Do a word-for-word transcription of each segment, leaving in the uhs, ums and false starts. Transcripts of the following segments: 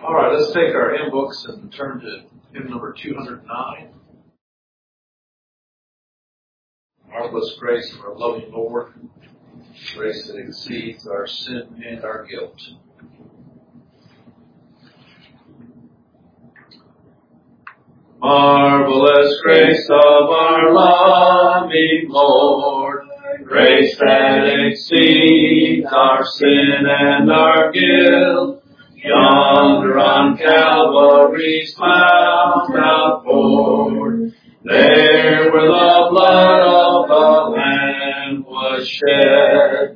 All right, let's take our hymn books and turn to hymn number two hundred nine. Marvelous grace of our loving Lord, grace that exceeds our sin and our guilt. Marvelous grace of our loving Lord, grace that exceeds our sin and our guilt. Yonder on Calvary's mount outpoured, there where the blood of the Lamb was shed.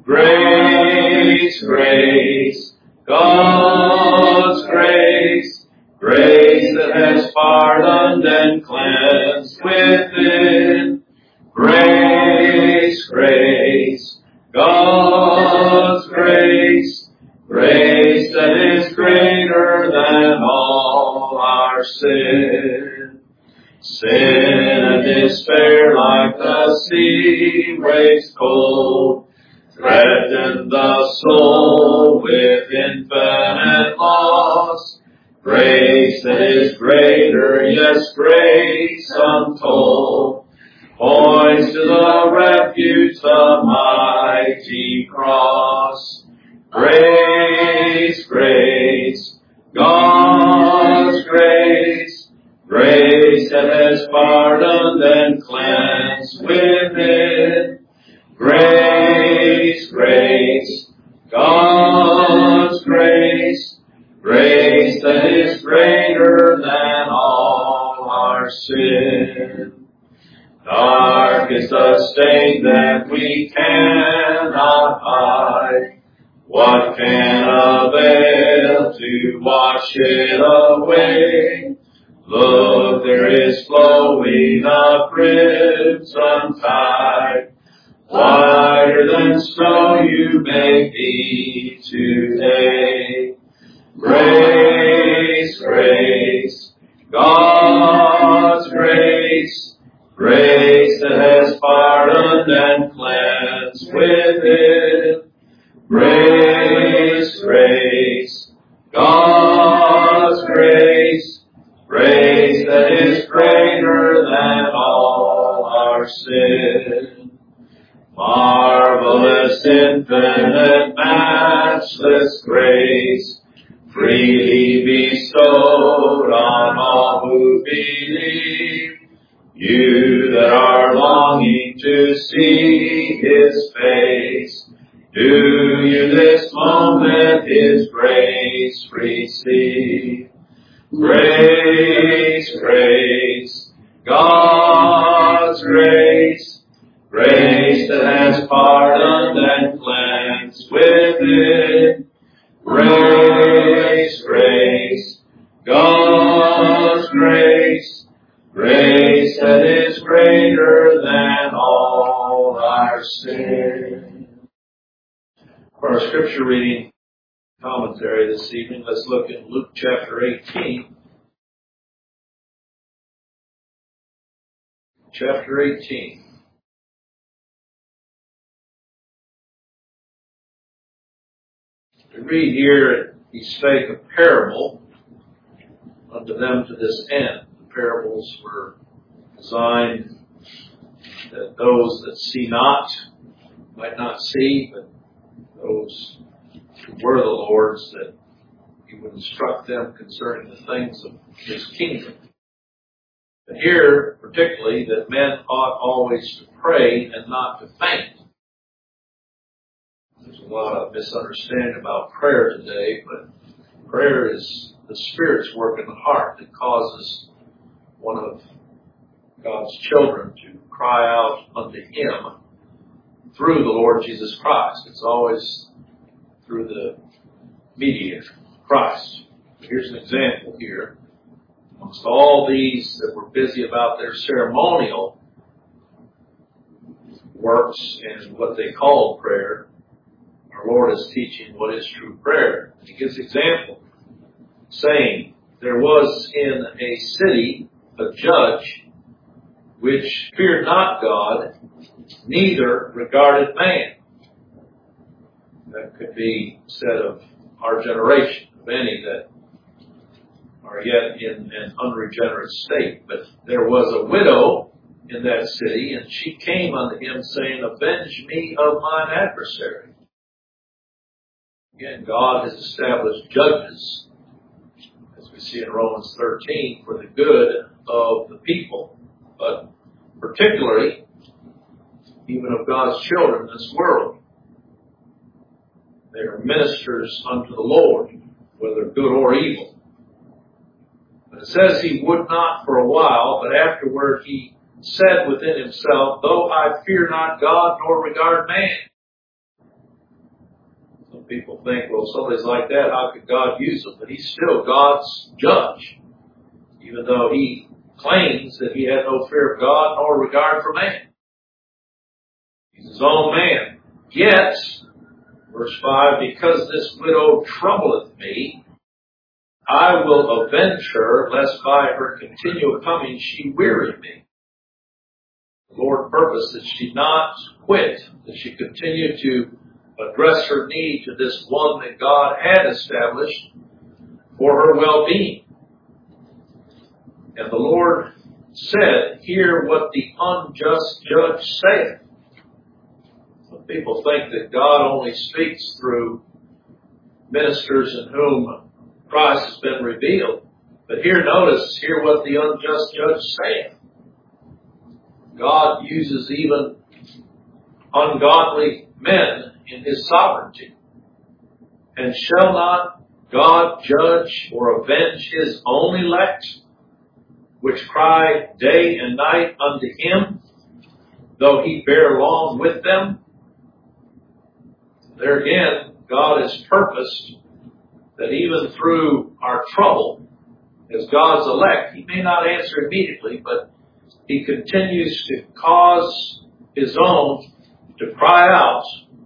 Grace, grace, God's grace, grace that has pardoned and cleansed within. Grace, grace, God's grace, grace that is greater than all our sin. Sin and despair like the sea waves cold threaten the soul with infinite loss. Grace that is greater, yes, grace untold, points to the refuge, the mighty cross. Grace, grace, God's grace, grace that has pardoned and cleansed within. Grace, grace, God's grace, grace that is greater than all our sin. Dark is the stain that we cannot hide. What can avail to wash it away? Look, there is flowing a crimson tide. Whiter than snow you may be today. Grace, grace, God's grace, grace that has pardoned and cleansed within. Grace, grace, God's grace, grace that is greater than all our sin. Marvelous, infinite, matchless grace, freely bestowed on all who believe. You that are longing to see His face, do you this moment His grace receive? Grace, grace, God's grace, grace that has pardoned and cleansed within. Grace, grace, God's grace, grace that is greater than all our sin. For our scripture reading commentary this evening, let's look at Luke chapter eighteen. Chapter eighteen. We read here, He spake a parable unto them to this end. The parables were designed that those that see not might not see, but those who were the Lord's, that He would instruct them concerning the things of His kingdom. And here, particularly, that men ought always to pray and not to faint. There's a lot of misunderstanding about prayer today, but prayer is the Spirit's work in the heart that causes one of God's children to cry out unto Him through the Lord Jesus Christ. It's always through the mediator, Christ. Here's an example here. Amongst all these that were busy about their ceremonial works and what they call prayer, our Lord is teaching what is true prayer. He gives example, saying, there was in a city a judge which feared not God, neither regarded man. That could be said of our generation, of any that are yet in an unregenerate state. But there was a widow in that city, and she came unto him, saying, Avenge me of mine adversary. Again, God has established judges, as we see in Romans thirteen, for the good of the people, but particularly even of God's children in this world. They are ministers unto the Lord, whether good or evil. But it says he would not for a while, but afterward he said within himself, Though I fear not God nor regard man. Some people think, well, somebody's like that, how could God use them? But he's still God's judge, even though he claims that he had no fear of God nor regard for man. He's his own man. Yet, verse five, because this widow troubleth me, I will avenge her, lest by her continual coming she weary me. The Lord purposed that she not quit, that she continue to address her need to this one that God had established for her well-being. And the Lord said, Hear what the unjust judge saith. Some people think that God only speaks through ministers in whom Christ has been revealed. But here, notice, hear what the unjust judge saith. God uses even ungodly men in his sovereignty. And shall not God judge or avenge his own elect, which cry day and night unto him, though he bear long with them? There again, God has purposed that even through our trouble, as God's elect, he may not answer immediately, but he continues to cause his own to cry out.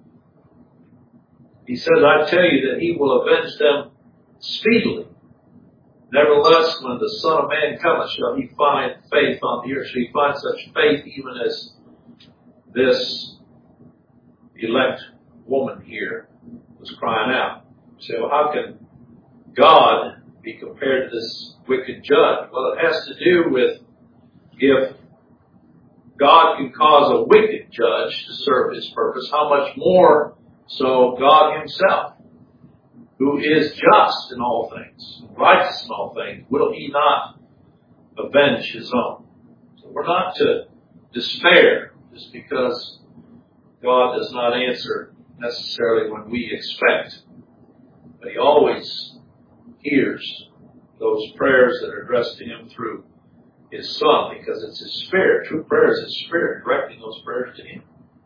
He says, I tell you that he will avenge them speedily. Nevertheless, when the Son of Man cometh, shall he find faith on the earth? Shall he find such faith even as this elect woman here was crying out? You say, well, how can God be compared to this wicked judge? Well, it has to do with if God can cause a wicked judge to serve his purpose, how much more so God himself, who is just in all things, righteous in all things, will he not avenge his own? So we're not to despair just because God does not answer necessarily when we expect, but he always hears those prayers that are addressed to him through his Son, because it's his Spirit. True prayer is his Spirit directing those prayers to him.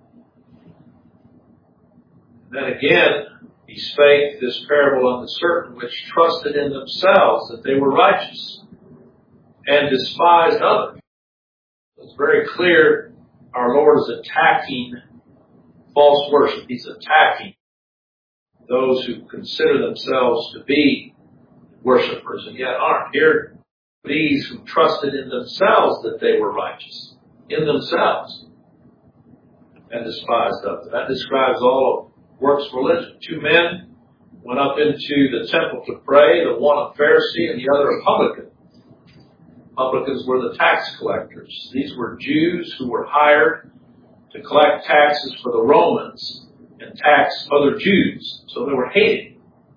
And then again, he spake this parable unto certain which trusted in themselves that they were righteous, and despised others. It's very clear our Lord is attacking false worship. He's attacking those who consider themselves to be worshipers and yet aren't. Here, these who trusted in themselves that they were righteous, in themselves, and despised others. That describes all of works religion. Two men went up into the temple to pray, the one a Pharisee and the other a publican. Publicans were the tax collectors. These were Jews who were hired to collect taxes for the Romans and tax other Jews. So they were hated.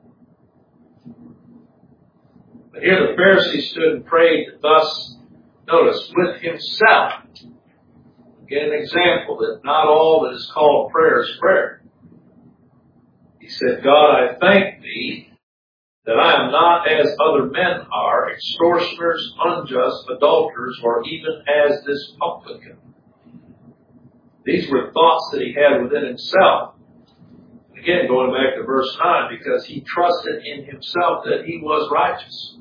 But here the Pharisee stood and prayed thus, notice, with himself. Again, an example that not all that is called prayer is prayer. He said, God, I thank thee that I am not as other men are, extortioners, unjust, adulterers, or even as this publican. These were thoughts that he had within himself. Again, going back to verse nine, because he trusted in himself that he was righteous.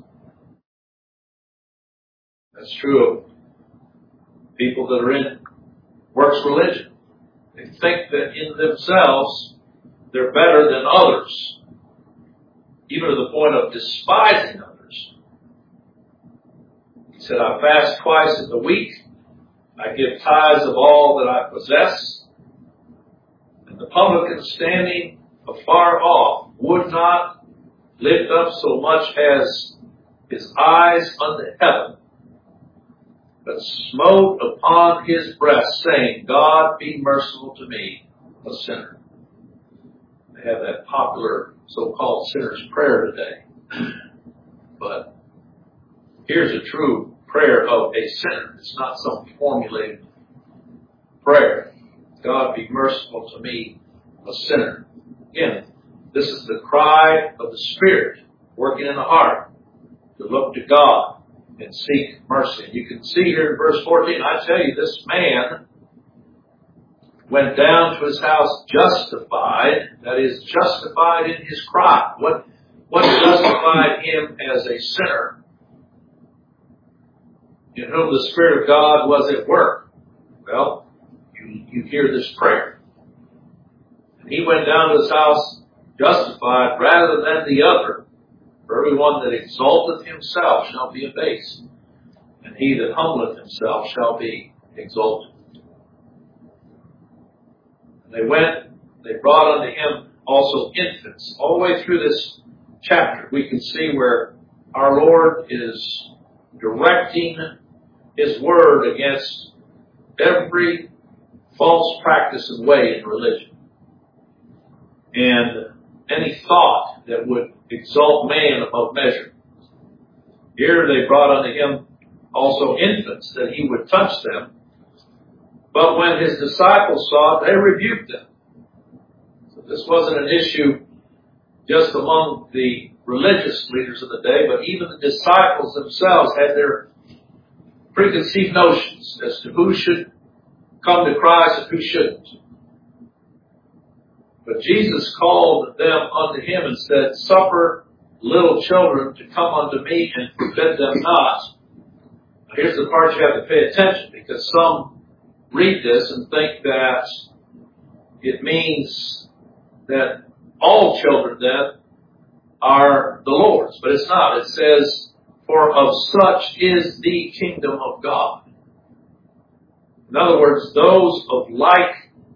That's true of people that are in works religion. They think that in themselves they're better than others, even to the point of despising others. He said, I fast twice in the week. I give tithes of all that I possess. And the publican standing afar off would not lift up so much as his eyes unto heaven, but smote upon his breast, saying, God be merciful to me, a sinner. They have that popular so-called sinner's prayer today. But here's a true prayer of a sinner. It's not some formulated prayer. God be merciful to me, a sinner. Again, this is the cry of the Spirit working in the heart to look to God and seek mercy. You can see here in verse fourteen, I tell you, this man went down to his house justified, that is, justified in his cry. What, what justified him as a sinner in whom the Spirit of God was at work? Well, you, you hear this prayer. And he went down to his house justified rather than the other. For everyone that exalteth himself shall be abased, and he that humbleth himself shall be exalted. And they went, they brought unto him also infants. All the way through this chapter, we can see where our Lord is directing his word against every false practice and way in religion, and any thought that would exalt man above measure. Here they brought unto him also infants, that he would touch them. But when his disciples saw it, they rebuked them. So this wasn't an issue just among the religious leaders of the day, but even the disciples themselves had their preconceived notions as to who should come to Christ and who shouldn't. But Jesus called them unto him and said, Suffer little children to come unto me and forbid them not. Now here's the part you have to pay attention, because some read this and think that it means that all children then are the Lord's. But it's not. It says, For of such is the kingdom of God. In other words, those of like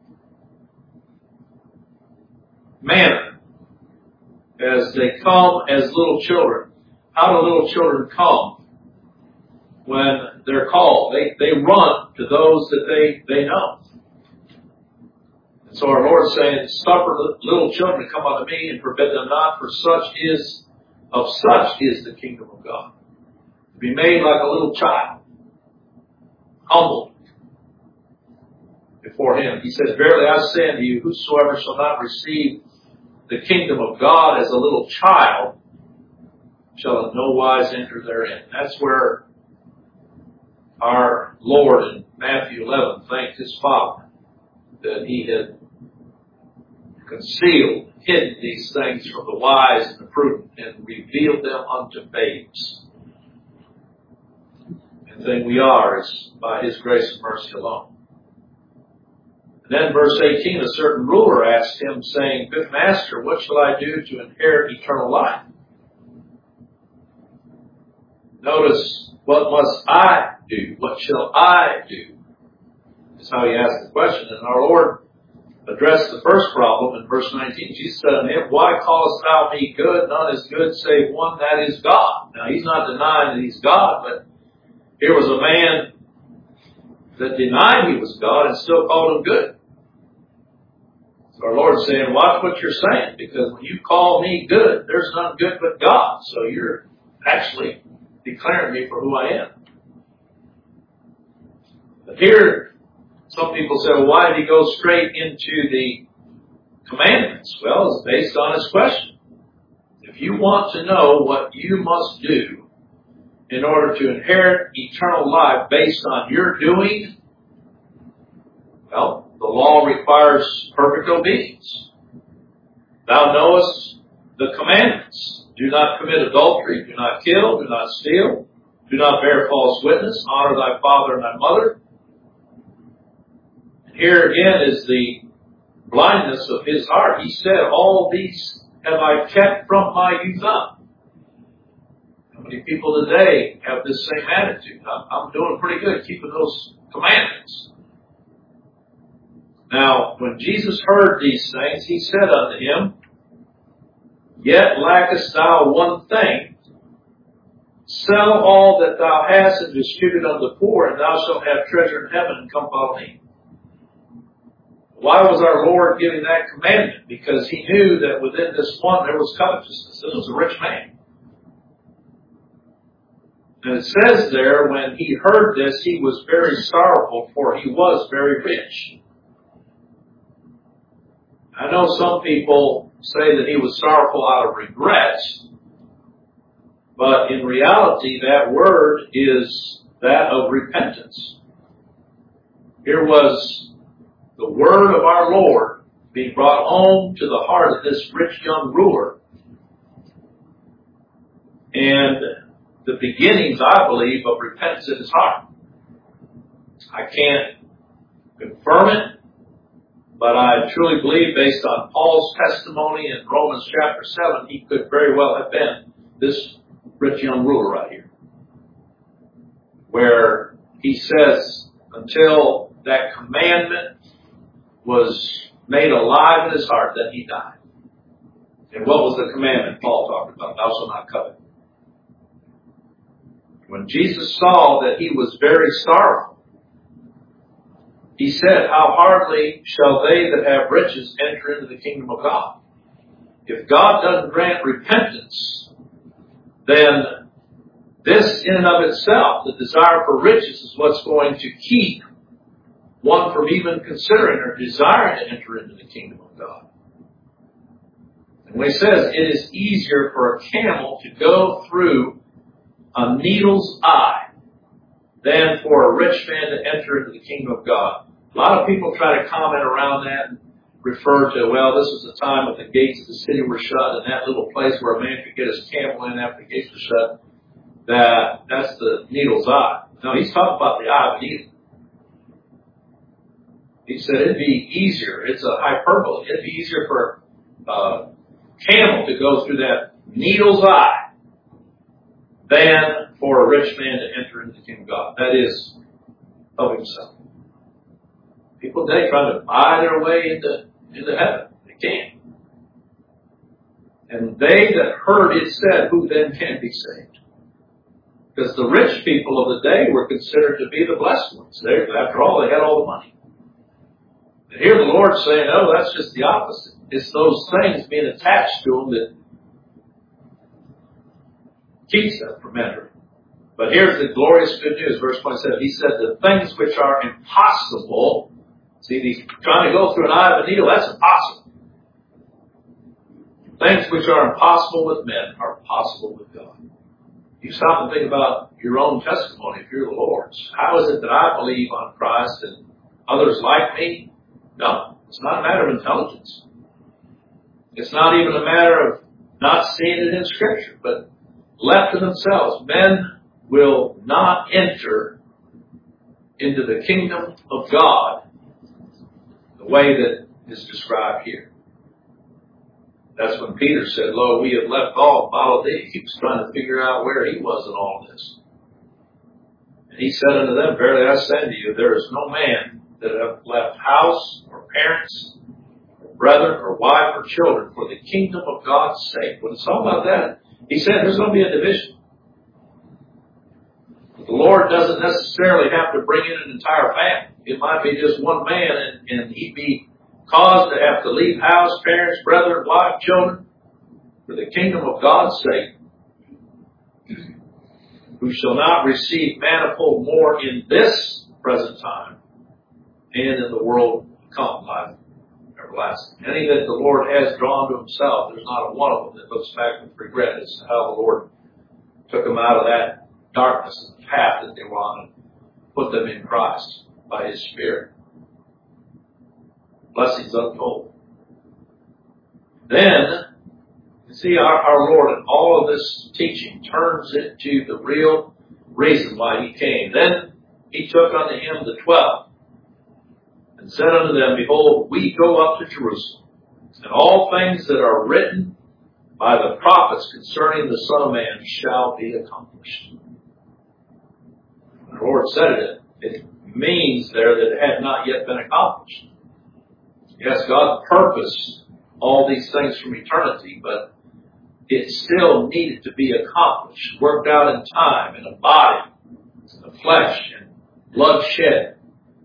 manner, as they come as little children. How do little children come when they're called? They they run to those that they, they know. And so our Lord is saying, Suffer little children to come unto me and forbid them not, for such is, of such is the kingdom of God. To be made like a little child, humbled before him. He says, Verily I say unto you, whosoever shall not receive the kingdom of God as a little child shall in no wise enter therein. That's where our Lord in Matthew eleven thanked his Father that he had concealed, hidden these things from the wise and the prudent, and revealed them unto babes. And the thing we are is by his grace and mercy alone. And then verse eighteen, a certain ruler asked him, saying, Good master, what shall I do to inherit eternal life? Notice, what must I do? What shall I do? That's how he asked the question. And our Lord addressed the first problem in verse nineteen. Jesus said unto him, Why callest thou me good? None is good save one, that is God. Now he's not denying that he's God, but here was a man that denied he was God and still called him good. So our Lord's saying, watch what you're saying, because when you call me good, there's none good but God. So you're actually declaring me for who I am. But here, some people say, well, why did he go straight into the commandments? Well, it's based on his question. If you want to know what you must do in order to inherit eternal life based on your doing, well, the law requires perfect obedience. Thou knowest the commandments. Do not commit adultery. Do not kill. Do not steal. Do not bear false witness. Honor thy father and thy mother. And here again is the blindness of his heart. He said, all these have I kept from my youth up. How many people today have this same attitude? I'm doing pretty good keeping those commandments. Now, when Jesus heard these things, he said unto him, Yet lackest thou one thing. Sell all that thou hast and distribute unto the poor, and thou shalt have treasure in heaven, and come follow me. Why was our Lord giving that commandment? Because he knew that within this one there was covetousness. This was a rich man. And it says there, when he heard this, he was very sorrowful, for he was very rich. I know some people say that he was sorrowful out of regret, but in reality, that word is that of repentance. Here was the word of our Lord being brought home to the heart of this rich young ruler. And the beginnings, I believe, of repentance in his heart. I can't confirm it, but I truly believe, based on Paul's testimony in Romans chapter seven, he could very well have been this rich young ruler right here. Where he says, until that commandment was made alive in his heart, then he died. And what was the commandment Paul talked about? Thou shalt not covet. When Jesus saw that he was very sorrowful, he said, how hardly shall they that have riches enter into the kingdom of God? If God doesn't grant repentance, then this in and of itself, the desire for riches, is what's going to keep one from even considering or desiring to enter into the kingdom of God. And when he says it is easier for a camel to go through a needle's eye than for a rich man to enter into the kingdom of God. A lot of people try to comment around that and refer to, well, this was the time when the gates of the city were shut, and that little place where a man could get his camel in after the gates were shut, that that's the needle's eye. No, he's talking about the eye of a needle. He said it'd be easier. It's a hyperbole. It'd be easier for a camel to go through that needle's eye than for a rich man to enter into the kingdom of God. That is, of himself. People today try to buy their way into, into heaven. They can't. And they that heard it said, who then can be saved? Because the rich people of the day were considered to be the blessed ones. They, after all, they had all the money. And here the Lord's saying, oh, that's just the opposite. It's those things being attached to them that keeps them from entering. But here's the glorious good news. Verse twenty-seven, he said, the things which are impossible. See, he's trying to go through an eye of a needle. That's impossible. Things which are impossible with men are possible with God. You stop and think about your own testimony if you're the Lord's. How is it that I believe on Christ and others like me? No, it's not a matter of intelligence. It's not even a matter of not seeing it in Scripture, but left to themselves, men will not enter into the kingdom of God the way that is described here. That's when Peter said, lo, we have left all and followed thee. He was trying to figure out where he was in all this. And he said unto them, verily I say unto you, there is no man that hath left house or parents or brethren or wife or children for the kingdom of God's sake. When it's all about that, he said there's going to be a division. The Lord doesn't necessarily have to bring in an entire family. It might be just one man, and, and he'd be caused to have to leave house, parents, brethren, wife, children, for the kingdom of God's sake, who shall not receive manifold more in this present time and in the world to come, life everlasting. Any that the Lord has drawn to himself, there's not a one of them that looks back with regret as to how the Lord took them out of that darkness and the path that they were on and put them in Christ by his Spirit. Blessings untold. Then, you see, our, our Lord in all of this teaching turns it to the real reason why he came. Then he took unto him the twelve and said unto them, behold, we go up to Jerusalem, and all things that are written by the prophets concerning the Son of Man shall be accomplished. When the Lord said it, it means there that it had not yet been accomplished. Yes, God purposed all these things from eternity, but it still needed to be accomplished, worked out in time, in a body, in the flesh, and blood shed.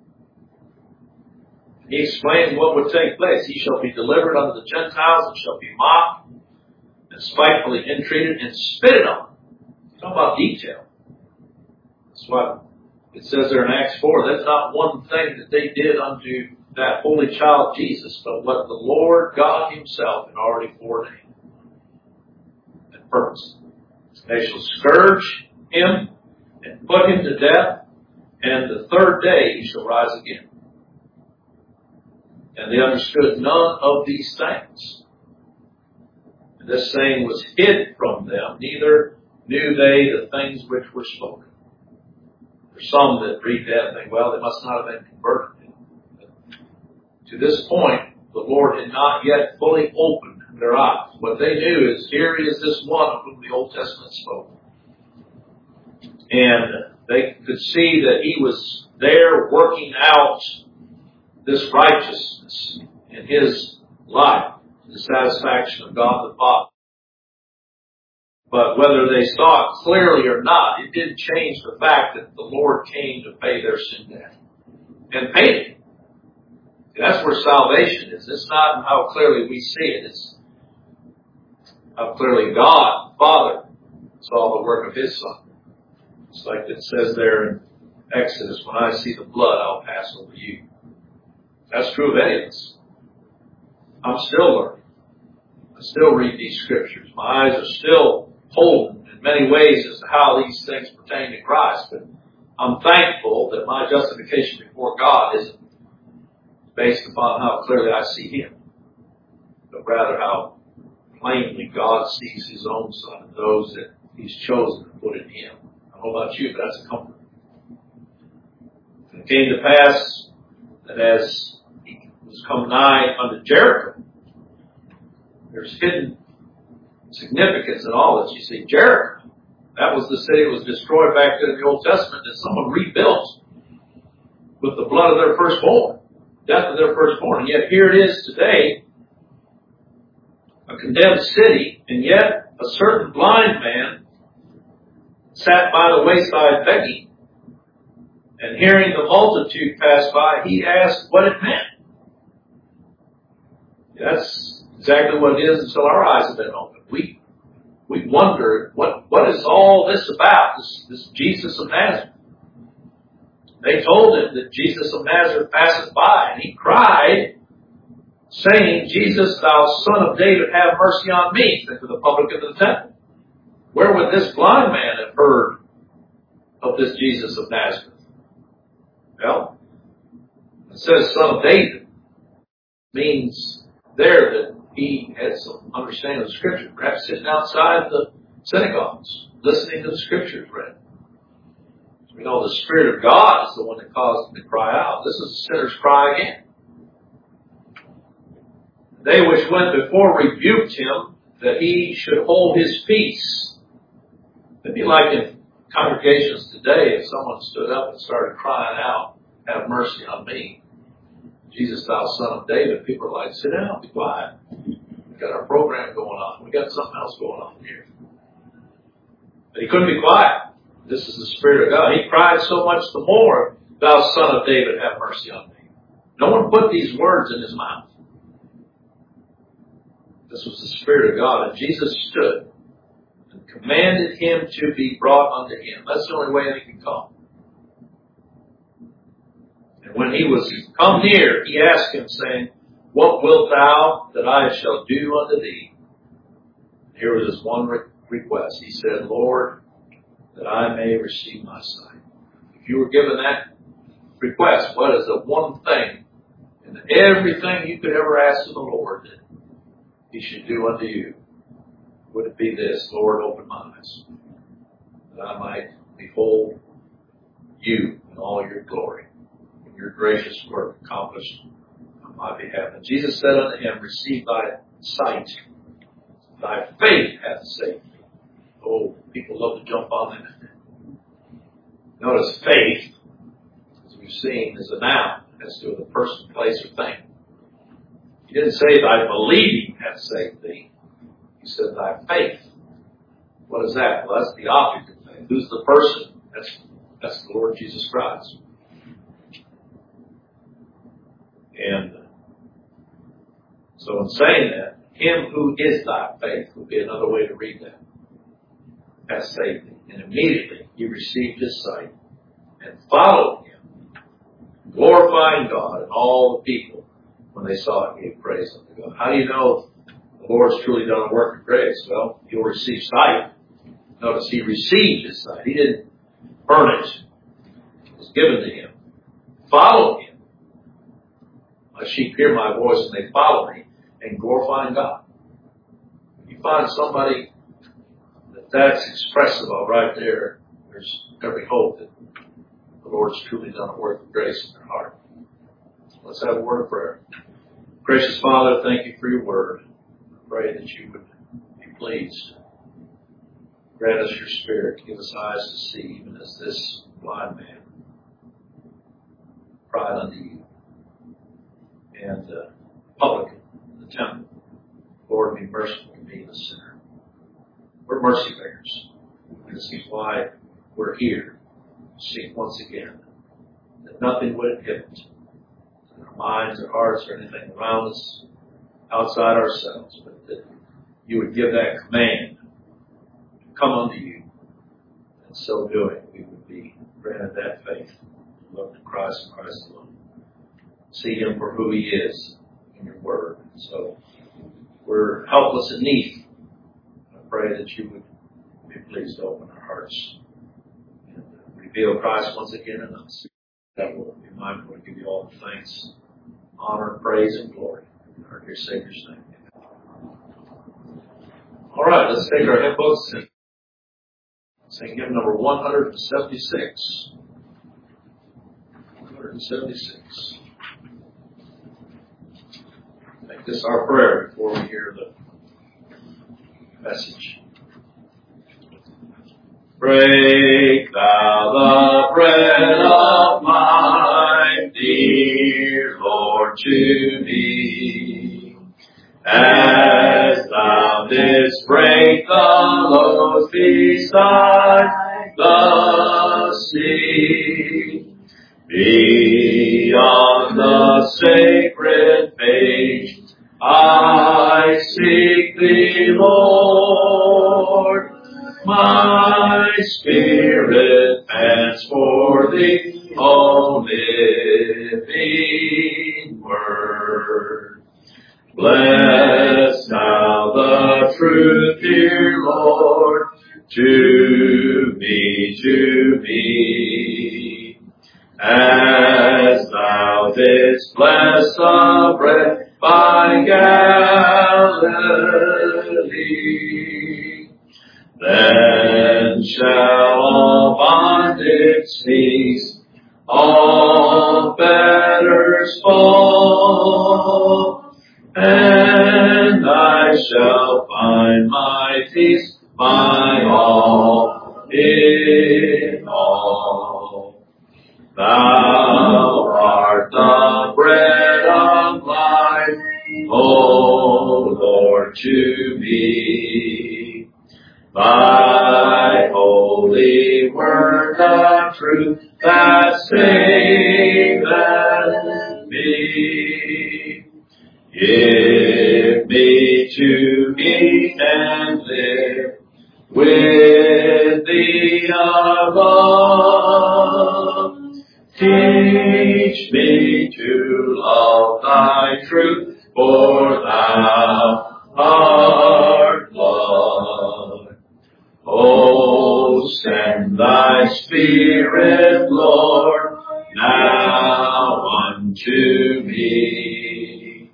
He explained what would take place. He shall be delivered unto the Gentiles, and shall be mocked, and spitefully entreated, and spitted on. Talk about detail. That's what it says there in Acts four. That's not one thing that they did unto that holy child Jesus, but what the Lord God Himself had already foreordained and purposed. They shall scourge Him and put Him to death, and the third day He shall rise again. And they understood none of these things. And this saying was hid from them, neither knew they the things which were spoken. There's some that read that and think, well, they must not have been converted. To this point, the Lord had not yet fully opened their eyes. What they knew is, here is this one of whom the Old Testament spoke. And they could see that He was there working out this righteousness in His life, to the satisfaction of God the Father. But whether they saw it clearly or not, it didn't change the fact that the Lord came to pay their sin debt. And paid it. That's where salvation is. It's not how clearly we see it. It's how clearly God, Father, saw the work of His Son. It's like it says there in Exodus, when I see the blood, I'll pass over you. That's true of any of us. I'm still learning. I still read these scriptures. My eyes are still holden in many ways as to how these things pertain to Christ. But I'm thankful that my justification before God isn't based upon how clearly I see Him, but rather how plainly God sees His own Son and those that He's chosen to put in Him. I don't know about you, but that's a comfort. And it came to pass that as He was come nigh unto Jericho, there's hidden significance in all this. You see, Jericho, that was the city that was destroyed back then in the Old Testament that someone rebuilt with the blood of their firstborn. Death of their firstborn. And yet here it is today, a condemned city, and yet a certain blind man sat by the wayside begging, and hearing the multitude pass by, he asked what it meant. That's exactly what it is until our eyes have been opened. We we wonder, what what is all this about, this, this Jesus of Nazareth? They told him that Jesus of Nazareth passeth by, and he cried, saying, Jesus, thou Son of David, have mercy on me. Think of the publican of the temple. Where would this blind man have heard of this Jesus of Nazareth? Well, it says Son of David. Means there that he had some understanding of the Scripture, perhaps sitting outside the synagogues, listening to the Scriptures read. We know the Spirit of God is the one that caused him to cry out. This is a sinner's cry again. They which went before rebuked him that he should hold his peace. It'd be like in congregations today if someone stood up and started crying out, have mercy on me. Jesus, thou Son of David. People are like, sit down, be quiet. We've got our program going on. We've got something else going on here. But he couldn't be quiet. This is the Spirit of God. He cried so much the more, thou Son of David, have mercy on me. No one put these words in his mouth. This was the Spirit of God. And Jesus stood and commanded him to be brought unto him. That's the only way that he could come. And when he was come near, he asked him, saying, what wilt thou that I shall do unto thee? And here was his one re- request. He said, Lord, that I may receive my sight. If you were given that request, what is the one thing and everything you could ever ask of the Lord that He should do unto you? Would it be this, Lord, open my eyes, that I might behold you in all your glory, and your gracious work accomplished on my behalf. And Jesus said unto him, receive thy sight. Thy faith hath saved thee. Oh, people love to jump on that. Notice faith, as we've seen, is a noun. It has to do with a person, place, or thing. He didn't say thy believing hath saved thee. He said, thy faith. What is that? Well, that's the object of faith. Who's the person? That's, that's the Lord Jesus Christ. And so in saying that, him who is thy faith would be another way to read that. That saved him. And immediately he received his sight and followed him, glorifying God, and all the people, when they saw it, gave praise unto God. How do you know the Lord's truly done a work of grace? Well, you'll receive sight. Notice he received his sight. He didn't earn it. It was given to him. Follow him. My sheep hear my voice and they follow me, and glorifying God. If you find somebody that that's expressive of right there, there's every hope that the Lord's truly done a work of grace in their heart. Let's have a word of prayer. Gracious Father, thank you for your word. I pray that you would be pleased. Grant us your spirit. Give us eyes to see, even as this blind man cried unto you. And the uh, publican in the temple, Lord, be merciful to me, the sinner. We're mercy bearers. And this is why we're here. Seek once again that nothing would inhibit in our minds or hearts or anything around us outside ourselves, but that you would give that command to come unto you. And so doing, we would be granted that faith. Look to Christ and Christ alone. See him for who he is in your word. So we're helpless and needy. I pray that you would be pleased to open our hearts and reveal Christ once again in us. That will be mindful to give you all the thanks, honor, praise, and glory in our dear Savior's name. All right, let's take our hymn books and sing hymn number one hundred seventy-six. one hundred seventy-six. Make this our prayer before we hear the message. Break thou the bread of life, dear Lord, to me. As thou didst break the loaves beside the sea, beyond the sacred page, I seek thee, Lord. My spirit pants for thee, O living word. Bless thou the truth, dear Lord, to me, to me. As thou didst bless the bread by Galilee, then shall all bondage cease, all fetters fall, and I shall find my peace, my all in all. Thou art the bread of life, O Lord, to me. Thy holy word, the truth that saveth me. Give me to eat and live with thee above. Teach me to love thy truth, for thou art love. Oh, send thy Spirit, Lord, now unto me,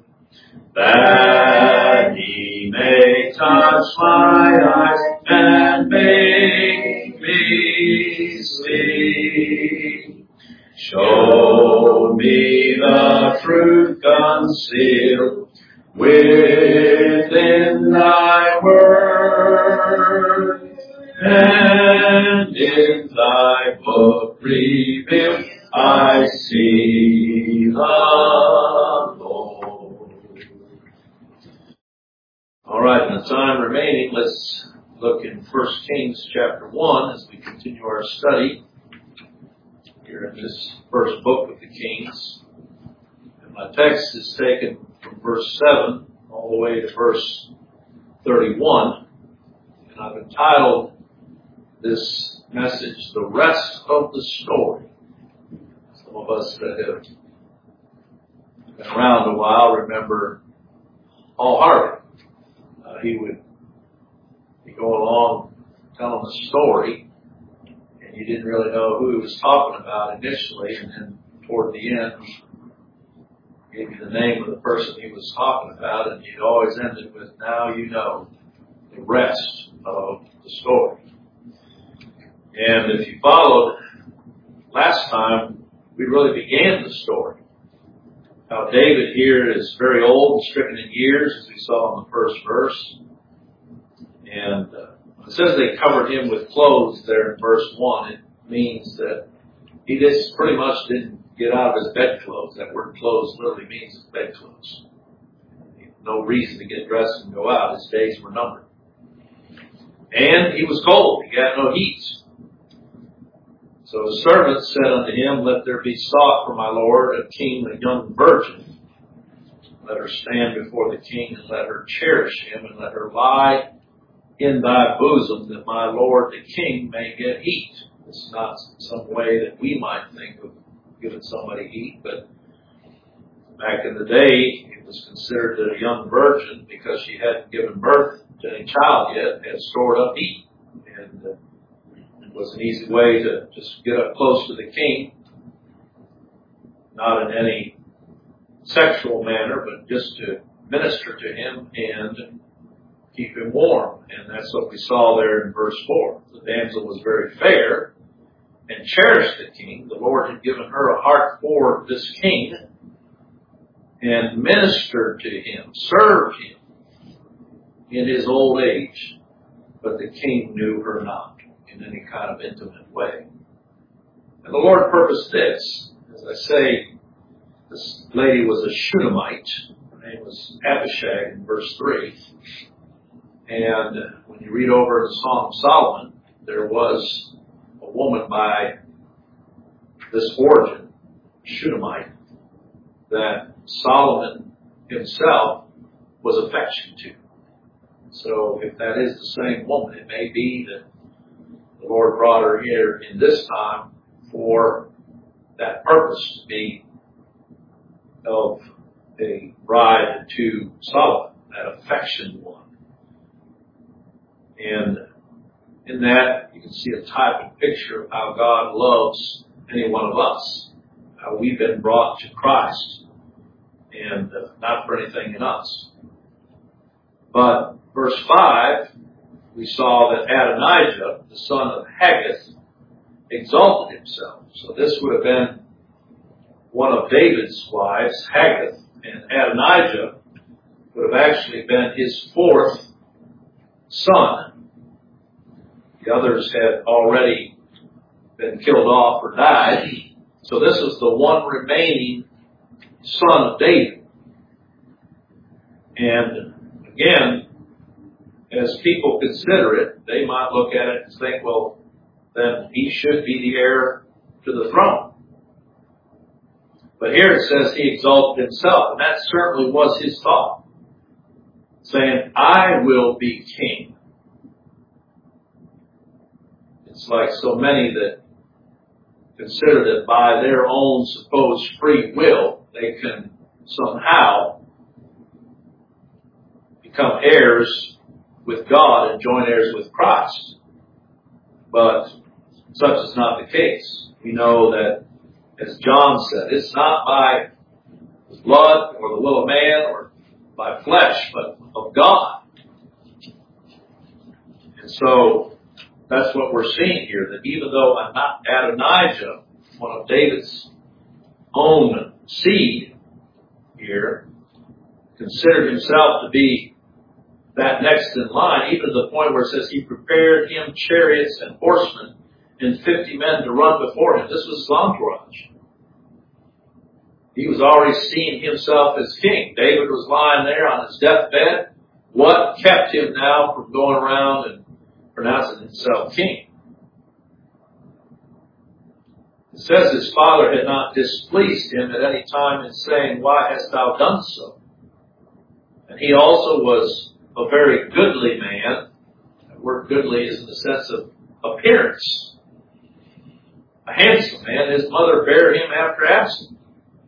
that he may touch my eyes and make me see. Show me the truth concealed within thy word, and in thy book revealed I see the Lord. All right, in the time remaining, let's look in First Kings chapter one as we continue our study here in this first book of the Kings. And my text is taken from verse seven all the way to verse thirty-one. And I've entitled this message, The Rest of the Story. Some of us that have been around a while remember Paul Harvey. Uh, he would be going along telling a story, and you didn't really know who he was talking about initially, and then toward the end, he gave you the name of the person he was talking about, and he'd always ended with, now you know the rest of the story. And if you followed last time, we really began the story. How David here is very old and stricken in years, as we saw in the first verse. And uh, it says they covered him with clothes there in verse one. It means that he just pretty much didn't get out of his bedclothes. That word clothes literally means bedclothes. No reason to get dressed and go out. His days were numbered. And he was cold. He had no heat. So his servants said unto him, Let there be sought for my lord a king, a young virgin. Let her stand before the king, and let her cherish him, and let her lie in thy bosom, that my lord the king may get heat. It's not some way that we might think of giving somebody heat, but back in the day, it was considered that a young virgin, because she hadn't given birth to any child yet, had stored up heat. And uh, was an easy way to just get up close to the king, not in any sexual manner, but just to minister to him and keep him warm. And that's what we saw there in verse four. The damsel was very fair and cherished the king. The Lord had given her a heart for this king and ministered to him, served him in his old age. But the king knew her not in any kind of intimate way. And the Lord purposed this. As I say, this lady was a Shunammite. Her name was Abishag in verse three. And when you read over the Song of Solomon, there was a woman by this origin, Shunammite, that Solomon himself was affectionate to. So if that is the same woman, it may be that the Lord brought her here in this time for that purpose, to be of a bride to Solomon, that affectioned one. And in that, you can see a type and picture of how God loves any one of us, how we've been brought to Christ, and uh, not for anything in us. But verse five, we saw that Adonijah, the son of Haggith, exalted himself. So this would have been one of David's wives, Haggith, and Adonijah would have actually been his fourth son. The others had already been killed off or died. So this was the one remaining son of David. And again, as people consider it, they might look at it and think, well, then he should be the heir to the throne. But here it says he exalted himself, and that certainly was his thought, saying, I will be king. It's like so many that consider that by their own supposed free will, they can somehow become heirs with God and joint heirs with Christ. But such is not the case. We know that, as John said, it's not by blood or the will of man or by flesh, but of God. And so that's what we're seeing here, that even though Adonijah, one of David's own seed here, considered himself to be that next in line, even to the point where it says he prepared him chariots and horsemen and fifty men to run before him. This was his entourage. He was already seeing himself as king. David was lying there on his deathbed, what kept him now from going around and pronouncing himself king? It says his father had not displeased him at any time in saying, "Why hast thou done so?" And he also was a very goodly man. The word goodly is in the sense of appearance. A handsome man. His mother bare him after Absalom.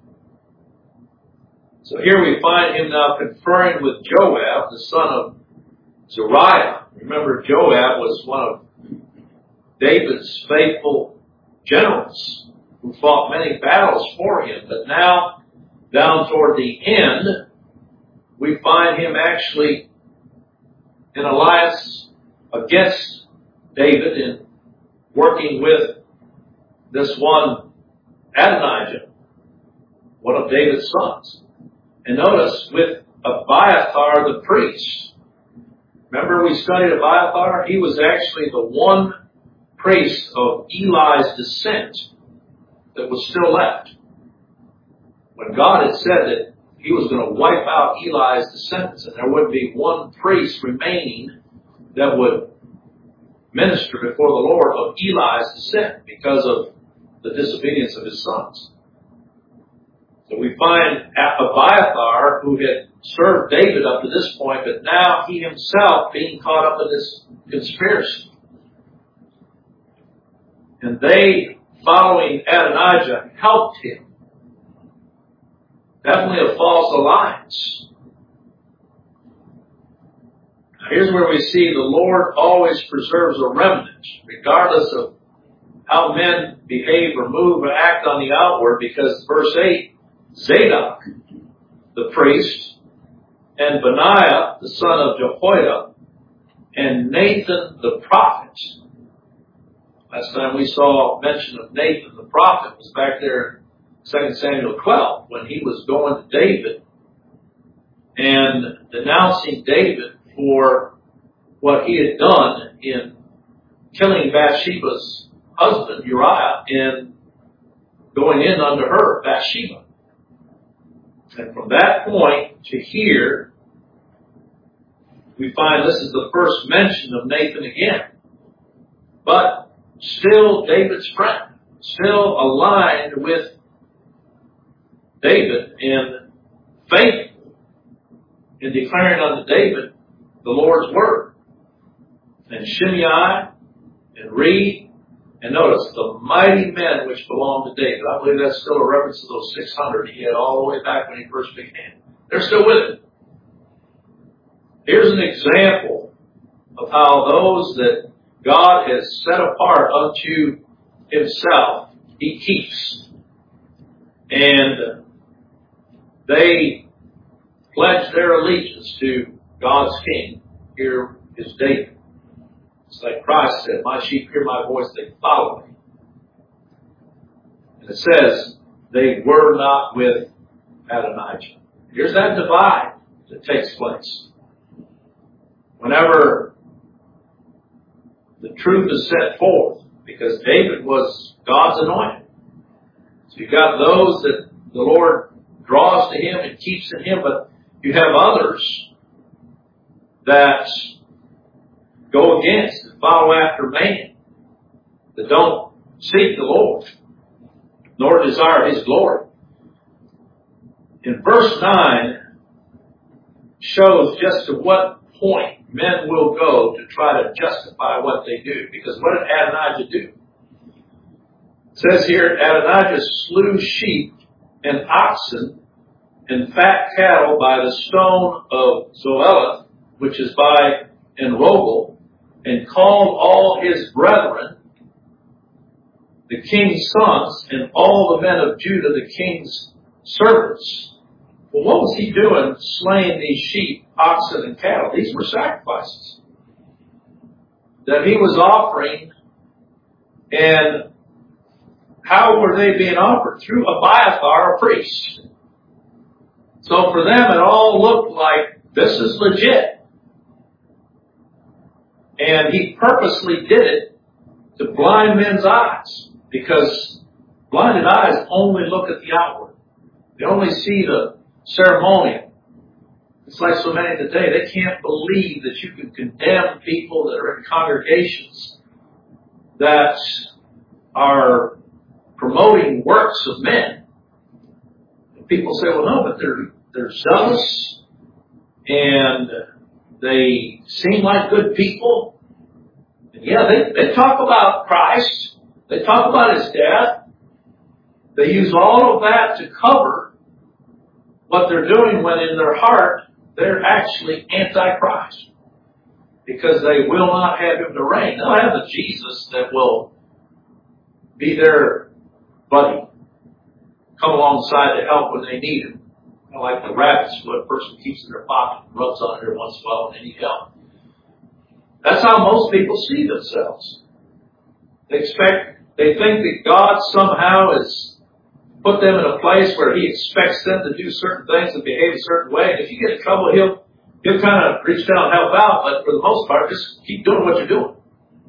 So here we find him now conferring with Joab, the son of Zeruiah. Remember, Joab was one of David's faithful generals who fought many battles for him. But now, down toward the end, we find him actually in alliance against David in working with this one Adonijah, one of David's sons. And notice, with Abiathar the priest. Remember we studied Abiathar? He was actually the one priest of Eli's descent that was still left. When God had said that he was going to wipe out Eli's descendants and there would be one priest remaining that would minister before the Lord of Eli's descent because of the disobedience of his sons. So we find Abiathar, who had served David up to this point, but now he himself being caught up in this conspiracy. And they, following Adonijah, helped him. Definitely a false alliance. Now here's where we see the Lord always preserves a remnant, regardless of how men behave or move or act on the outward, because verse eight, Zadok, the priest, and Benaiah, the son of Jehoiada, and Nathan the prophet. Last time we saw mention of Nathan the prophet was back there in Second Samuel twelve, when he was going to David and denouncing David for what he had done in killing Bathsheba's husband, Uriah, and going in under her, Bathsheba. And from that point to here, we find this is the first mention of Nathan again. But still David's friend, still aligned with David and faithful in declaring unto David the Lord's word. And Shimei and Reed, and notice, the mighty men which belong to David. I believe that's still a reference to those six hundred he had all the way back when he first began. They're still with him. Here's an example of how those that God has set apart unto himself, he keeps. And they pledge their allegiance to God's king. Here is David. It's like Christ said, "My sheep hear my voice, they follow me." And it says, they were not with Adonijah. Here's that divide that takes place. Whenever the truth is set forth, because David was God's anointed. So you've got those that the Lord draws to him and keeps in him, but you have others that go against and follow after man, that don't seek the Lord, nor desire his glory. In verse nine shows just to what point men will go to try to justify what they do. Because what did Adonijah do? It says here, Adonijah slew sheep and oxen and fat cattle by the stone of Zoeleth, which is by Enrogel, and called all his brethren, the king's sons, and all the men of Judah, the king's servants. Well, what was he doing slaying these sheep, oxen, and cattle? These were sacrifices that he was offering. And how were they being offered? Through Abiathar, a priest. So for them, it all looked like this is legit. And he purposely did it to blind men's eyes, because blinded eyes only look at the outward. They only see the ceremonial. It's like so many today, they can't believe that you can condemn people that are in congregations that are promoting works of men. And people say, well, no, but they're, they're zealous and they seem like good people. And yeah, they, they talk about Christ. They talk about His death. They use all of that to cover what they're doing when in their heart they're actually anti-Christ. Because they will not have Him to reign. They'll have a Jesus that will be their buddy. Come alongside to help when they need Him. You know, like the rabbit's foot, a person keeps in their pocket and rubs on it every once in a while when they need help. That's how most people see themselves. They expect, they think that God somehow has put them in a place where He expects them to do certain things and behave a certain way. And if you get in trouble, He'll He'll kind of reach down and help out, but for the most part, just keep doing what you're doing.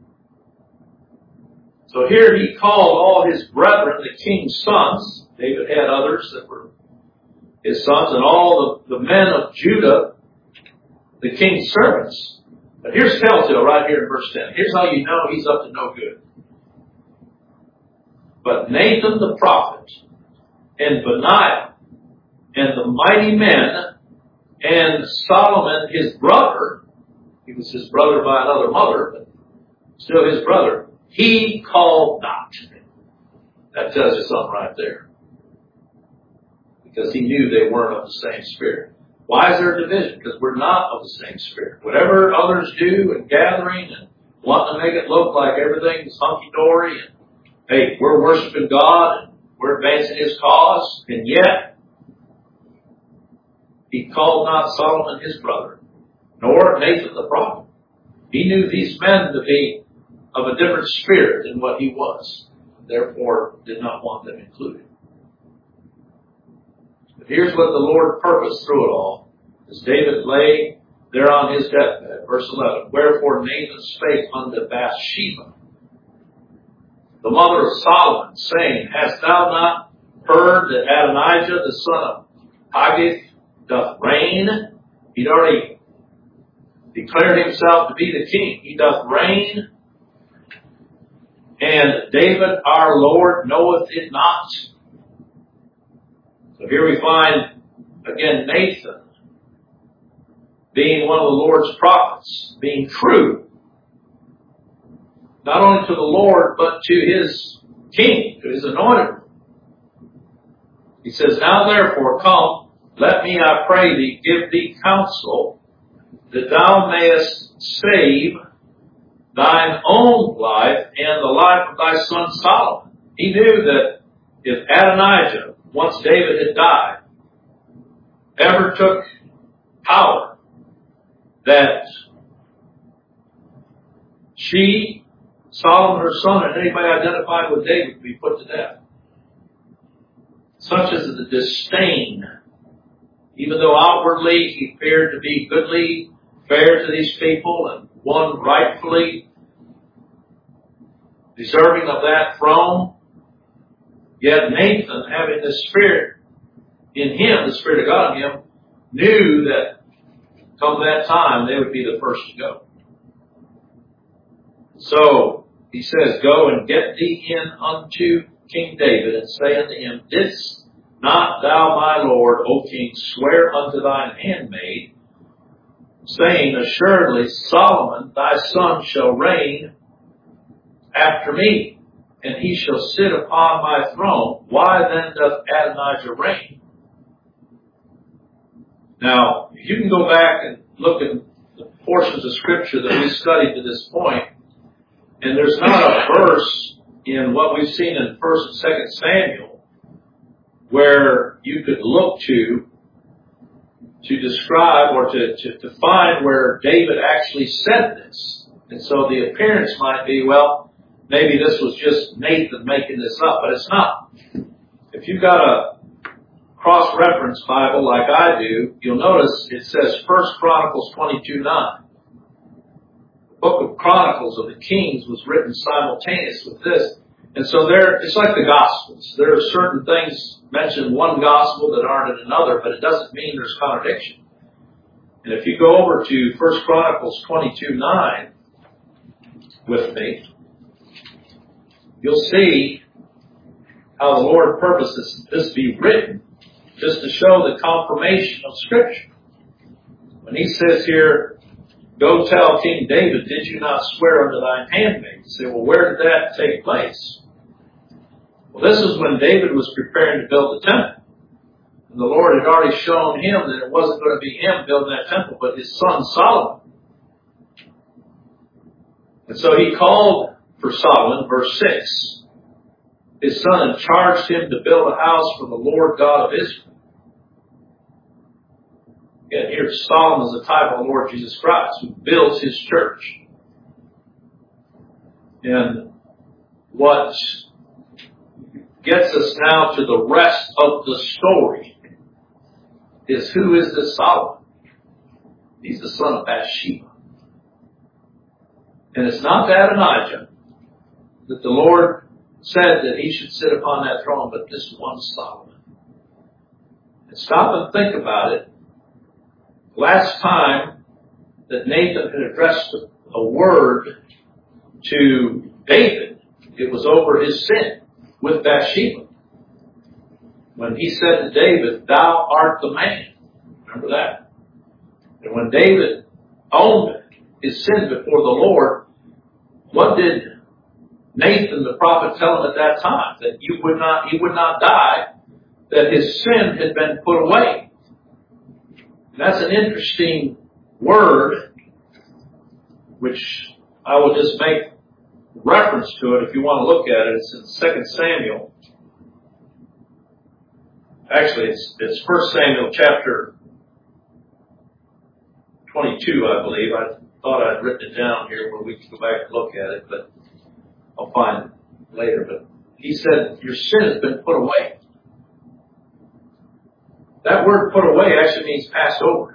So here He called all His brethren, the king's sons. David had others that were his sons, and all the, the men of Judah, the king's servants. But here's telltale right here in verse ten. Here's how you know he's up to no good. But Nathan the prophet, and Benaiah, and the mighty men, and Solomon his brother, he was his brother by another mother, but still his brother, he called not. That tells you something right there. Because he knew they weren't of the same spirit. Why is there a division? Because we're not of the same spirit. Whatever others do in gathering and wanting to make it look like everything is hunky-dory and, hey, we're worshiping God and we're advancing His cause, and yet He called not Solomon his brother, nor Nathan the prophet. He knew these men to be of a different spirit than what he was, therefore did not want them included. But here's what the Lord purposed through it all. As David lay there on his deathbed, verse eleven, wherefore Nathan spake unto Bathsheba, the mother of Solomon, saying, hast thou not heard that Adonijah, the son of Haggith, doth reign? He'd already declared himself to be the king. He doth reign. And David our Lord knoweth it not. So here we find, again, Nathan being one of the Lord's prophets, being true, not only to the Lord, but to His king, to His anointed one. He says, now therefore come, let me, I pray thee, give thee counsel, that thou mayest save thine own life and the life of thy son Solomon. He knew that if Adonijah, once David had died, ever took power, that she, Solomon, her son, and anybody identified with David would be put to death. Such is the disdain. Even though outwardly he appeared to be goodly, fair to these people, and one rightfully deserving of that throne, yet Nathan, having the Spirit in him, the Spirit of God in him, knew that come that time they would be the first to go. So he says, go and get thee in unto King David, and say unto him, didst not thou, my Lord, O king, swear unto thine handmaid, saying, assuredly Solomon thy son shall reign after me, and he shall sit upon my throne. Why then doth Adonijah reign? Now, you can go back and look at the portions of Scripture that we studied to this point, and there's not a verse in what we've seen in First and Second Samuel where you could look to to describe or to, to, to find where David actually said this. And so the appearance might be, well, maybe this was just Nathan making this up, but it's not. If you've got a cross-reference Bible like I do, you'll notice it says First Chronicles twenty-two nine. The book of Chronicles of the Kings was written simultaneous with this. And so there, it's like the Gospels. There are certain things mentioned in one Gospel that aren't in another, but it doesn't mean there's contradiction. And if you go over to First Chronicles twenty-two nine with me, you'll see how the Lord purposes this be written just to show the confirmation of Scripture. When he says here, go tell King David, did you not swear unto thine handmaid? You say, well, where did that take place? Well, this is when David was preparing to build the temple. And the Lord had already shown him that it wasn't going to be him building that temple, but his son Solomon. And so he called for Solomon, verse six, his son, and charged him to build a house for the Lord God of Israel. Again, here Solomon is a type of the Lord Jesus Christ, who builds his church. And what gets us now to the rest of the story is, who is this Solomon? He's the son of Bathsheba. And it's not that Adonijah that the Lord said that he should sit upon that throne, but this one Solomon. And stop and think about it. Last time that Nathan had addressed a word to David, it was over his sin with Bathsheba. When he said to David, thou art the man. Remember that? And when David owned his sin before the Lord, what did Nathan the prophet tell him at that time? That you would not, he would not die, that his sin had been put away. That's an interesting word, which I will just make reference to it if you want to look at it. It's in Second Samuel. Actually, it's, it's First Samuel chapter twenty-two, I believe. I thought I'd written it down here where we can go back and look at it, but I'll find it later. But he said, your sin has been put away. That word put away actually means passed over.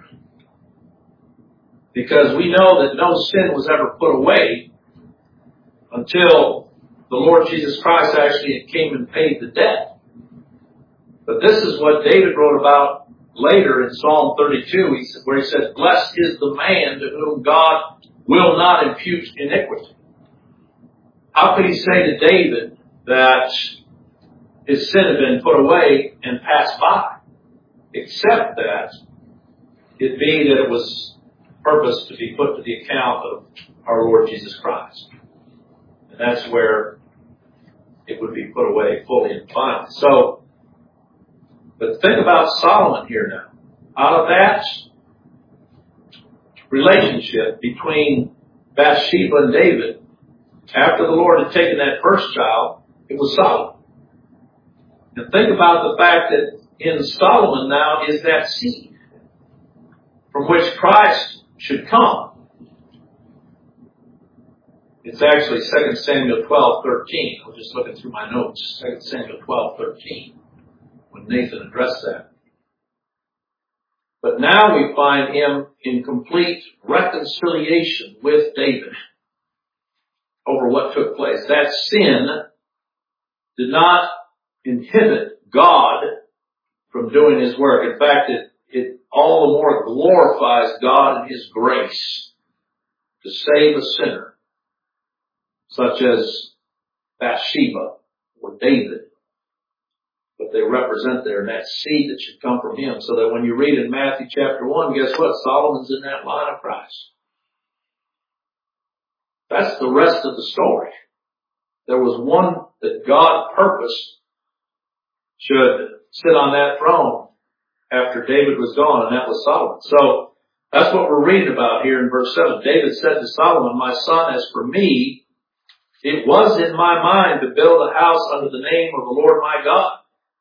Because we know that no sin was ever put away until the Lord Jesus Christ actually came and paid the debt. But this is what David wrote about later in Psalm thirty-two, he said, where he said, blessed is the man to whom God will not impute iniquity. How could he say to David that his sin had been put away and passed by? Except that it be that it was purposed to be put to the account of our Lord Jesus Christ. And that's where it would be put away fully and finally. So, but think about Solomon here now. Out of that relationship between Bathsheba and David, after the Lord had taken that first child, it was Solomon. And think about the fact that in Solomon now is that seed from which Christ should come. It's actually Second Samuel twelve thirteen. I was just looking through my notes. Second Samuel twelve thirteen, when Nathan addressed that. But now we find him in complete reconciliation with David over what took place. That sin did not inhibit God from doing his work. In fact, it, it all the more glorifies God and his grace to save a sinner, such as Bathsheba or David. But they represent there in that seed that should come from him. So that when you read in Matthew chapter one, guess what? Solomon's in that line of Christ. That's the rest of the story. There was one that God purposed should sit on that throne after David was gone, and that was Solomon. So that's what we're reading about here in verse seven. David said to Solomon, my son, as for me, it was in my mind to build a house under the name of the Lord my God.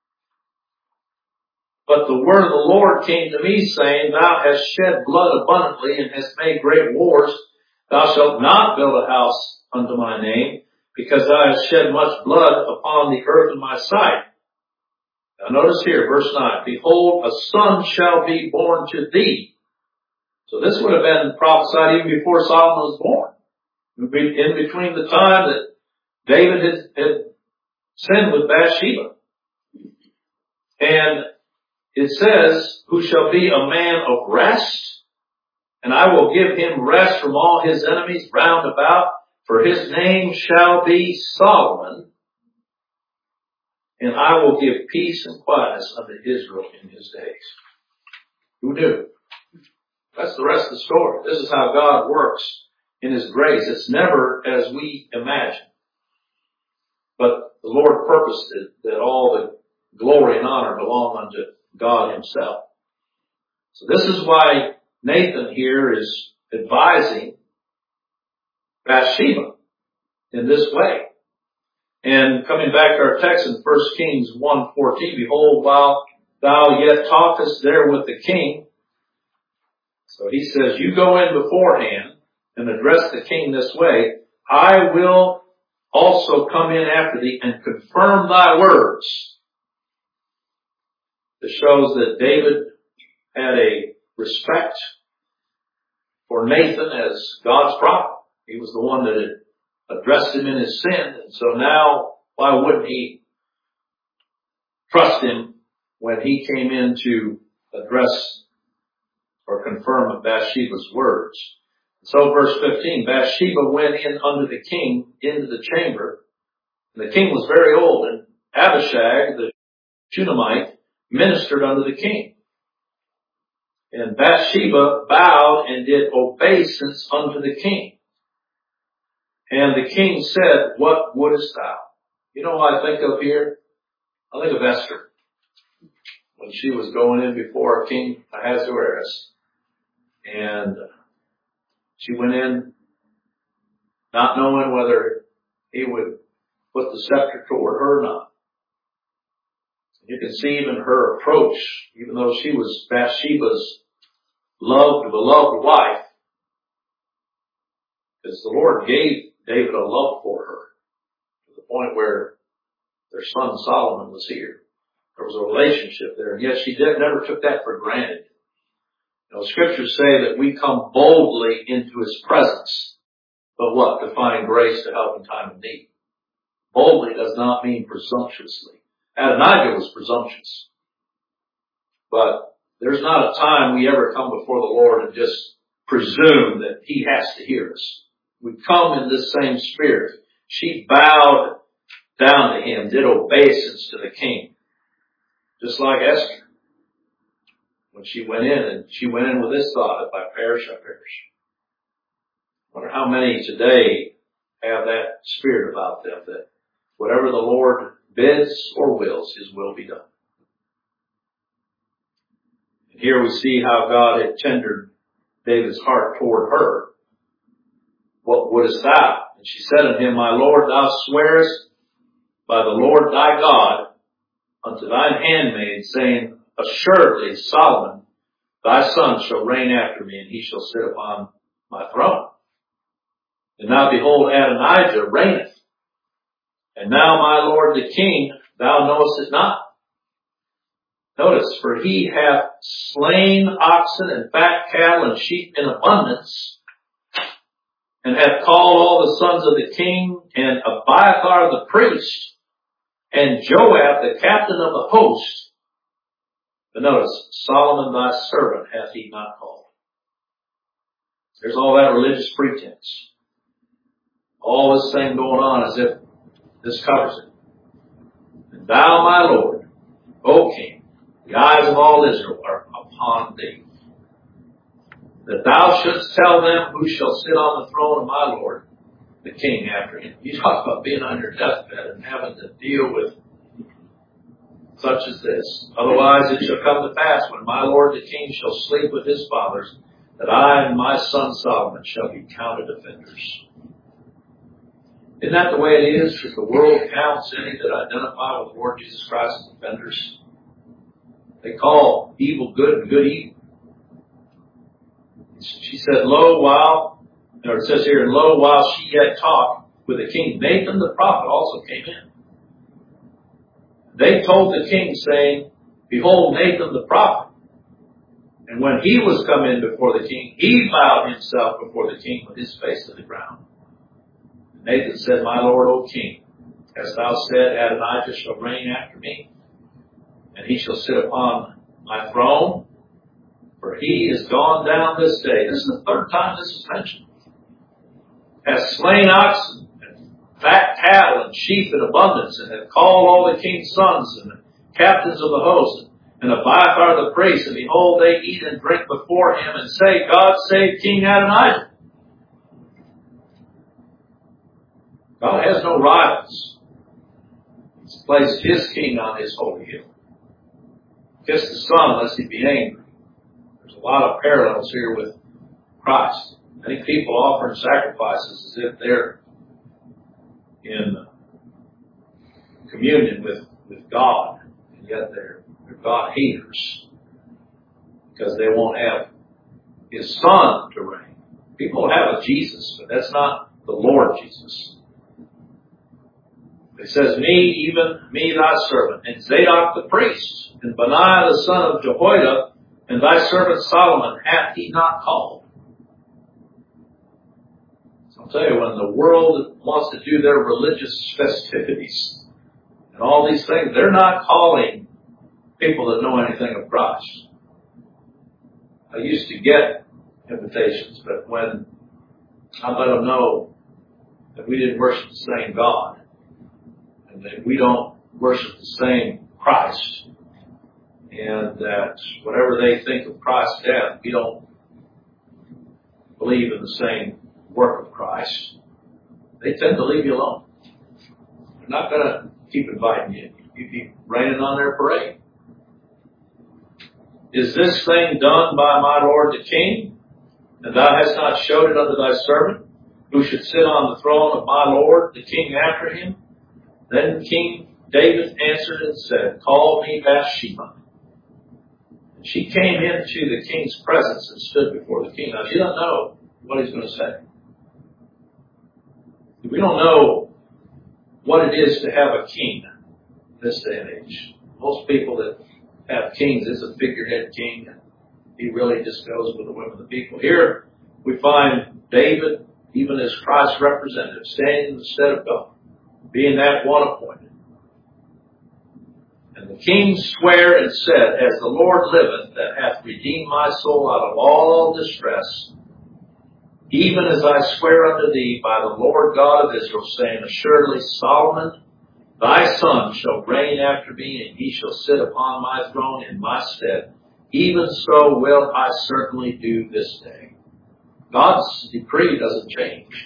But the word of the Lord came to me, saying, thou hast shed blood abundantly and hast made great wars. Thou shalt not build a house unto my name, because thou hast shed much blood upon the earth in my sight. Now notice here, verse nine, behold, a son shall be born to thee. So this would have been prophesied even before Solomon was born. In between the time that David had, had sinned with Bathsheba. And it says, who shall be a man of rest and I will give him rest from all his enemies round about, for his name shall be Solomon, and I will give peace and quietness unto Israel in his days. Who knew? That's the rest of the story. This is how God works in his grace. It's never as we imagine. But the Lord purposed it that all the glory and honor belong unto God himself. So this is why Nathan here is advising Bathsheba in this way. And coming back to our text in First Kings one fourteen, behold, while thou yet talkest there with the king. So he says, you go in beforehand and address the king this way. I will also come in after thee and confirm thy words. This shows that David had a respect for Nathan as God's prophet. He was the one that had addressed him in his sin. And so now, why wouldn't he trust him when he came in to address or confirm Bathsheba's words? So verse fifteen, Bathsheba went in unto the king into the chamber. And the king was very old, and Abishag, the Shunammite, ministered unto the king. And Bathsheba bowed and did obeisance unto the king. And the king said, what wouldest thou? You know what I think of here? I think of Esther. When she was going in before King Ahasuerus. And she went in not knowing whether he would put the scepter toward her or not. You can see even her approach, even though she was Bathsheba's loved, beloved wife, because the Lord gave David a love for her to the point where their son Solomon was here. There was a relationship there, and yet she did, never took that for granted. You know, scriptures say that we come boldly into his presence, but what? To find grace to help in time of need. Boldly does not mean presumptuously. Adonijah was presumptuous. But there's not a time we ever come before the Lord and just presume that he has to hear us. We come in this same spirit. She bowed down to him, did obeisance to the king. Just like Esther. When she went in, and she went in with this thought, if I perish, I perish. I wonder how many today have that spirit about them, that whatever the Lord bids or wills, his will be done. And here we see how God had tendered David's heart toward her. What wouldest thou? And she said unto him, my Lord, thou swearest by the Lord thy God unto thine handmaid, saying, assuredly Solomon thy son shall reign after me, and he shall sit upon my throne. And now behold, Adonijah reigneth. And now, my lord the king, thou knowest it not. Notice, for he hath slain oxen and fat cattle and sheep in abundance, and hath called all the sons of the king, and Abiathar the priest, and Joab the captain of the host. But notice, Solomon thy servant hath he not called. There's all that religious pretense. All this thing going on as if this covers it. And thou, my Lord, O King, the eyes of all Israel are upon thee, that thou shouldst tell them who shall sit on the throne of my Lord, the King, after him. You talk about being on your deathbed and having to deal with such as this. Otherwise it shall come to pass, when my Lord the King shall sleep with his fathers, that I and my son Solomon shall be counted offenders. Isn't that the way it is? That the world counts any that identify with the Lord Jesus Christ as offenders. They call evil good and good evil. She said, lo, while, or it says here, and lo, while she yet talked with the king, Nathan the prophet also came in. They told the king, saying, behold, Nathan the prophet. And when he was come in before the king, he bowed himself before the king with his face to the ground. Nathan said, my Lord, O King, hast thou said, Adonijah shall reign after me, and he shall sit upon my throne? For he is gone down this day. This is the third time this is mentioned. Has slain oxen and fat cattle and sheep in abundance, and have called all the king's sons and the captains of the host, and Abiathar the priest, and behold, they eat and drink before him, and say, God save King Adonijah. God has no rivals. He's placed his king on his holy hill. Kiss the Son, lest he be angry. There's a lot of parallels here with Christ. Many people offering sacrifices as if they're in communion with, with God, and yet they're, they're God haters because they won't have his Son to reign. People have a Jesus, but that's not the Lord Jesus. It says, me, even me, thy servant, and Zadok the priest, and Benaiah the son of Jehoiada, and thy servant Solomon, hath he not called? So I'll tell you, when the world wants to do their religious festivities and all these things, they're not calling people that know anything of Christ. I used to get invitations, but when I let them know that we didn't worship the same God, and that we don't worship the same Christ, and that whatever they think of Christ's death, we don't believe in the same work of Christ, they tend to leave you alone. They're not going to keep inviting you. You keep raining on their parade. Is this thing done by my Lord the King? And thou hast not showed it unto thy servant, who should sit on the throne of my Lord the King after him? Then King David answered and said, call me Bathsheba. And she came into the king's presence and stood before the king. Now, she doesn't know what he's going to say. We don't know what it is to have a king in this day and age. Most people that have kings, it's a figurehead king, and he really just goes with the whim of the people. Here we find David, even as Christ's representative, standing in the stead of God, being that one appointed. And the king sware and said, as the Lord liveth, that hath redeemed my soul out of all distress, even as I swear unto thee by the Lord God of Israel, saying, assuredly Solomon thy son shall reign after me, and he shall sit upon my throne in my stead. Even so will I certainly do this day. God's decree doesn't change.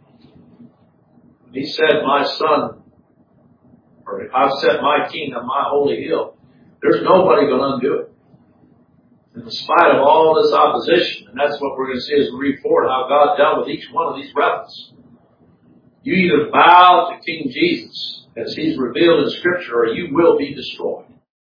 He said, my son, or I've set my king on my holy hill. There's nobody going to undo it. In spite of all this opposition, and that's what we're going to see as we read forward, how God dealt with each one of these rebels. You either bow to King Jesus, as he's revealed in Scripture, or you will be destroyed.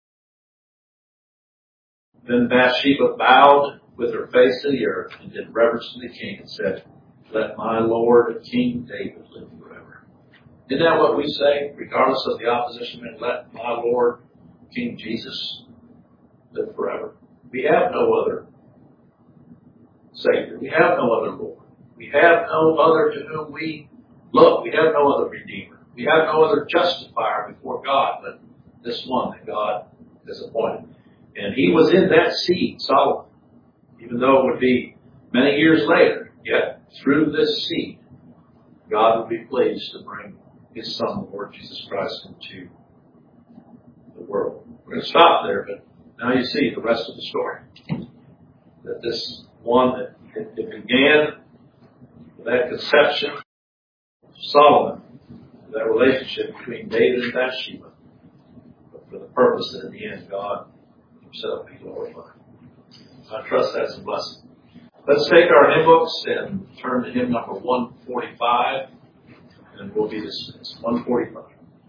Then Bathsheba bowed with her face to the earth and did reverence to the king and said, let my Lord King David live forever. Isn't that what we say, regardless of the opposition? And let my Lord King Jesus live forever. We have no other Savior. We have no other Lord. We have no other to whom we look. We have no other Redeemer. We have no other justifier before God but this one that God has appointed. And he was in that seed, Solomon, even though it would be many years later. Yet through this seed, God would be pleased to bring his Son, the Lord Jesus Christ, into the world. We're going to stop there, but now you see the rest of the story. That this one, that it, it began with that conception of Solomon, that relationship between David and Bathsheba, but for the purpose that in the end God himself be glorified. I trust that's a blessing. Let's take our hymn books and turn to hymn number one forty-five, and we'll be dismissed. one forty-five.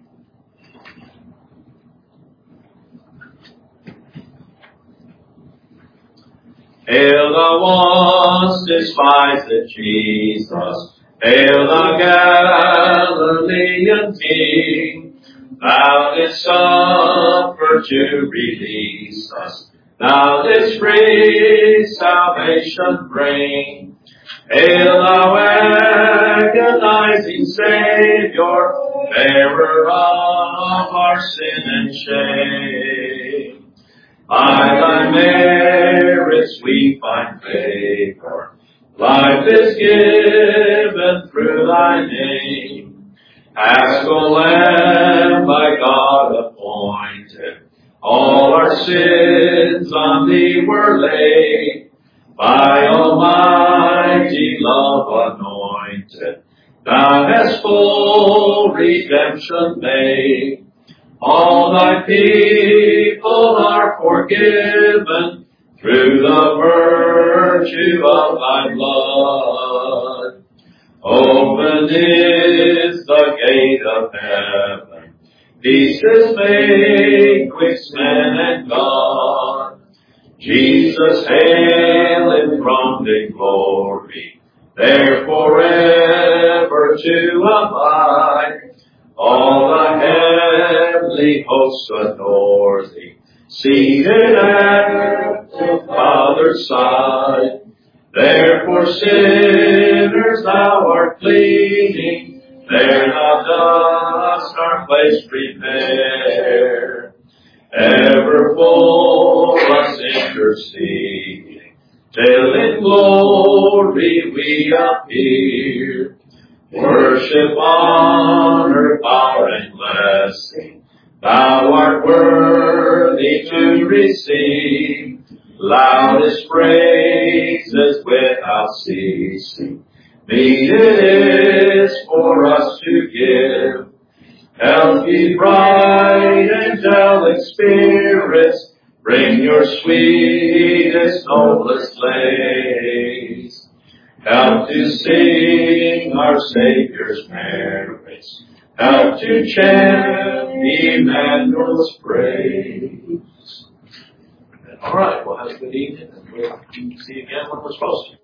Hail the once despised Jesus, hail the Galilean King, thou didst suffer to release us, thou didst free salvation bring. Hail thou agonizing Savior, bearer of our sin and shame. By thy merit spirits we find favor. Life is given through thy name. Paschal Lamb by God appointed, all our sins on thee were laid. By almighty love anointed, thou hast full redemption made. All thy people are forgiven through the virtue of thy blood. Open is the gate of heaven. Peace is made twixt man and God. Jesus hail enthroned in glory, there forever to abide. All the heavenly hosts adore thee, seated at the Father's side. Therefore sinners thou art pleading, there thou dost our place prepare. Ever for us interceding, till in glory we appear. Worship, honor, power, and blessing, thou art worthy to receive. Loudest praises without ceasing, meet it is for us to give. Healthy, bright, angelic spirits, bring your sweetest, noblest lays. Help to sing our Savior's merits. Help to chant Emmanuel's praise. All right, well, have a good evening, and we'll see you again when we're supposed to.